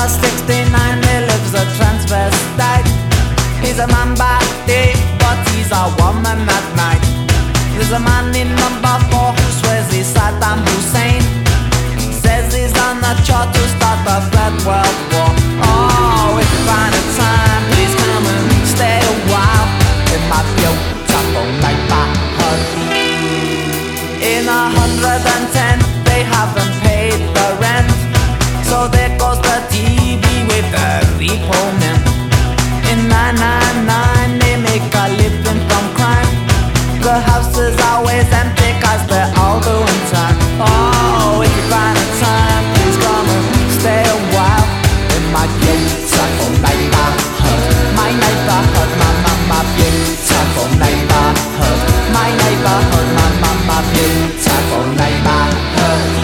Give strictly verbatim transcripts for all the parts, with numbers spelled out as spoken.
sixty-nine, there lives a transvestite. He's a man by day, but he's a woman at night. There's a man in number four who swears he's Saddam Hussein. Says he's on the chart to start the third world war. Oh, if you find a time, please come and stay a while in my beautiful neighborhood. In a hundred and ten, they haven't paid the rent, so there goes the T V with the repo men. In nine nine nine, they make a living from crime. The house is always empty cause they're all doing time. Oh, if you find a time, please come and stay a while in my beautiful neighborhood. My neighborhood, my, my, my beautiful neighborhood. My neighborhood, my, my, my beautiful neighborhood.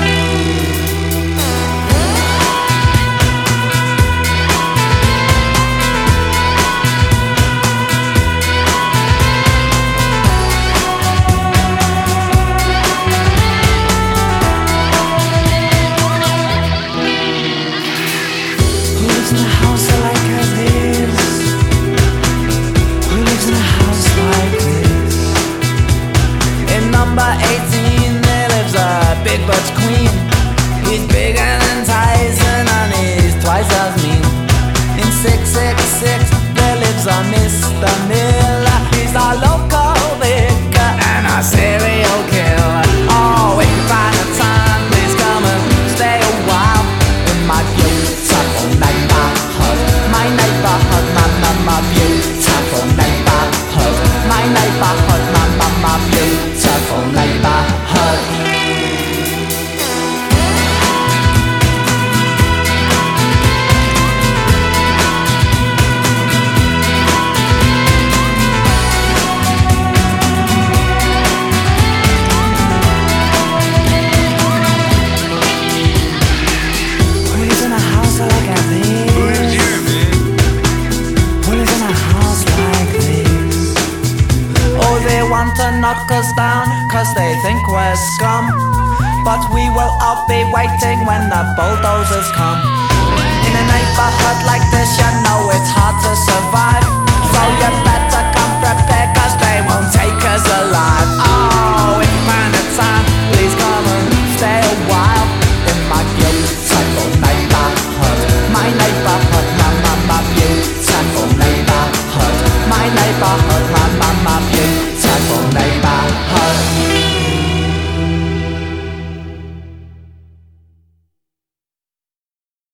eighteen, there lives a big butch queen. He's bigger than Tyson and he's twice as mean. In six six six, there lives a Mister Miller. He's a local vicar and a serial killer. Oh, if you find a time, please come and stay a while in my beautiful neighborhood. My neighborhood, my, my, my beautiful neighborhood. My neighborhood, my, my, my beautiful neighborhood. Who lives in a house like this? Who lives here, man? Who lives in a house like this? Oh, they want to knock us down cause they think we're scum, but we will all be waiting when the bulldozers come.